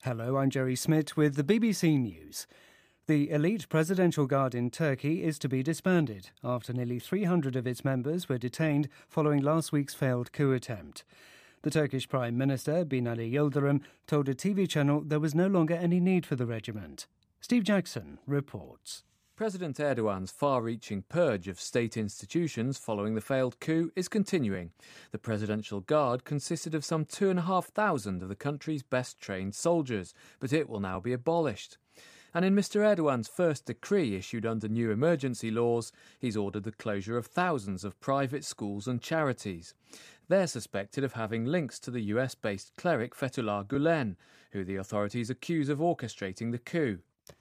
Hello, I'm Jerry Smith with the BBC News. The elite presidential guard in Turkey is to be disbanded after nearly 300 of its members were detained following last week's failed coup attempt. The Turkish Prime Minister, Binali Yildirim, told a TV channel there was no longer any need for the regiment. Steve Jackson reports. President Erdogan's far-reaching purge of state institutions following the failed coup is continuing. The Presidential Guard consisted of some 2,500 of the country's best-trained soldiers, but it will now be abolished. And in Mr Erdogan's first decree issued under new emergency laws, he's ordered the closure of thousands of private schools and charities. They're suspected of having links to the US-based cleric Fethullah Gulen, who the authorities accuse of orchestrating the coup.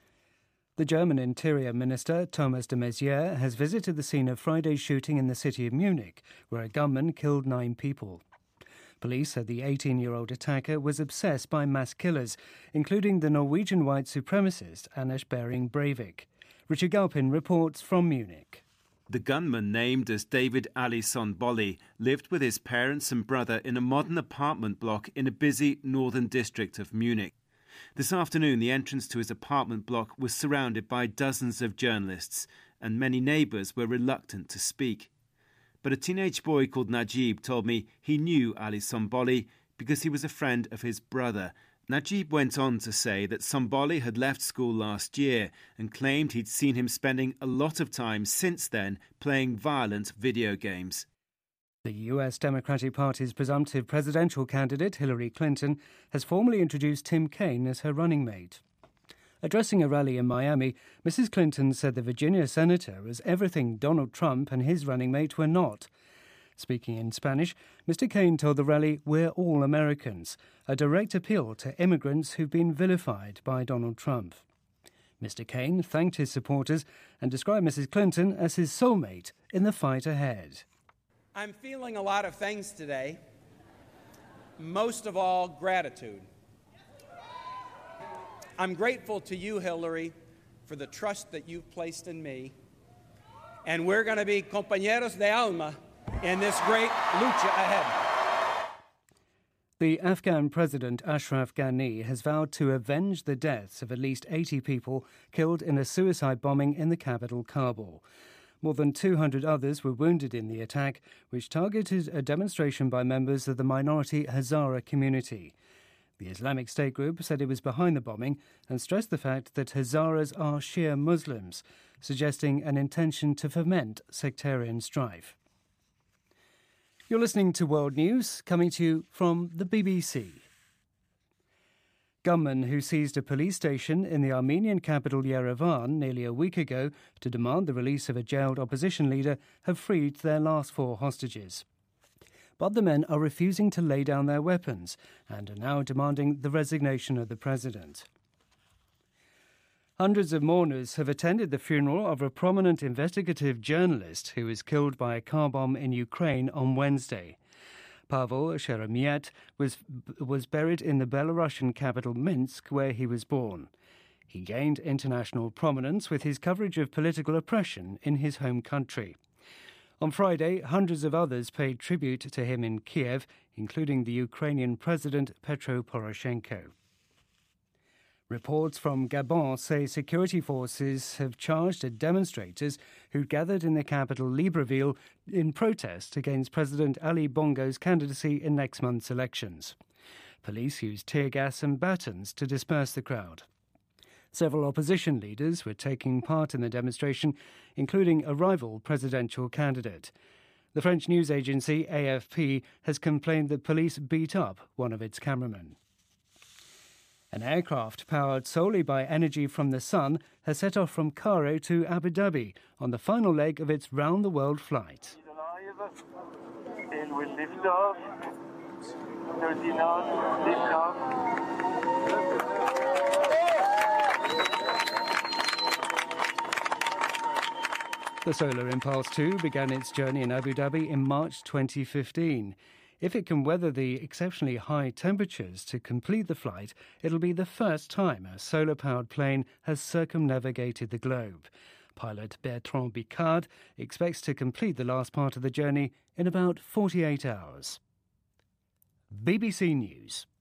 The German Interior Minister, Thomas de Maizière, has visited the scene of Friday's shooting in the city of Munich, where a gunman killed 9 people. Police said the 18-year-old attacker was obsessed by mass killers, including the Norwegian white supremacist Anders Behring Breivik. Richard Galpin reports from Munich. The gunman, named as David Ali Sonboli, lived with his parents and brother in a modern apartment block in a busy northern district of Munich. This afternoon, the entrance to his apartment block was surrounded by dozens of journalists, and many neighbours were reluctant to speak. But a teenage boy called Najib told me he knew Ali Sonboli because he was a friend of his brother. Najib went on to say that Sonboli had left school last year and claimed he'd seen him spending a lot of time since then playing violent video games. The US Democratic Party's presumptive presidential candidate, Hillary Clinton, has formally introduced Tim Kaine as her running mate. Addressing a rally in Miami, Mrs. Clinton said the Virginia senator was everything Donald Trump and his running mate were not. Speaking in Spanish, Mr. Kaine told the rally, "We're all Americans," a direct appeal to immigrants who've been vilified by Donald Trump. Mr. Kaine thanked his supporters and described Mrs. Clinton as his soulmate in the fight ahead. I'm feeling a lot of things today, most of all gratitude. I'm grateful to you, Hillary, for the trust that you've placed in me, and we're going to be compañeros de alma in this great lucha ahead. The Afghan President Ashraf Ghani has vowed to avenge the deaths of at least 80 people killed in a suicide bombing in the capital, Kabul. More than 200 others were wounded in the attack, which targeted a demonstration by members of the minority Hazara community. The Islamic State group said it was behind the bombing and stressed the fact that Hazaras are Shia Muslims, suggesting an intention to foment sectarian strife. You're listening to World News, coming to you from the BBC. Gunmen who seized a police station in the Armenian capital Yerevan nearly a week ago to demand the release of a jailed opposition leader have freed their last 4 hostages. But the men are refusing to lay down their weapons and are now demanding the resignation of the president. Hundreds of mourners have attended the funeral of a prominent investigative journalist who was killed by a car bomb in Ukraine on Wednesday. Pavel Sheremet was buried in the Belarusian capital Minsk, where he was born. He gained international prominence with his coverage of political oppression in his home country. On Friday, hundreds of others paid tribute to him in Kiev, including the Ukrainian President Petro Poroshenko. Reports from Gabon say security forces have charged demonstrators who gathered in the capital Libreville in protest against President Ali Bongo's candidacy in next month's elections. Police used tear gas and batons to disperse the crowd. Several opposition leaders were taking part in the demonstration, including a rival presidential candidate. The French news agency AFP has complained that police beat up one of its cameramen. An aircraft powered solely by energy from the sun has set off from Cairo to Abu Dhabi on the final leg of its round-the-world flight. It will lift off. 30 knots, lift off. The Solar Impulse 2 began its journey in Abu Dhabi in March 2015. If it can weather the exceptionally high temperatures to complete the flight, it'll be the first time a solar-powered plane has circumnavigated the globe. Pilot Bertrand Picard expects to complete the last part of the journey in about 48 hours. BBC News.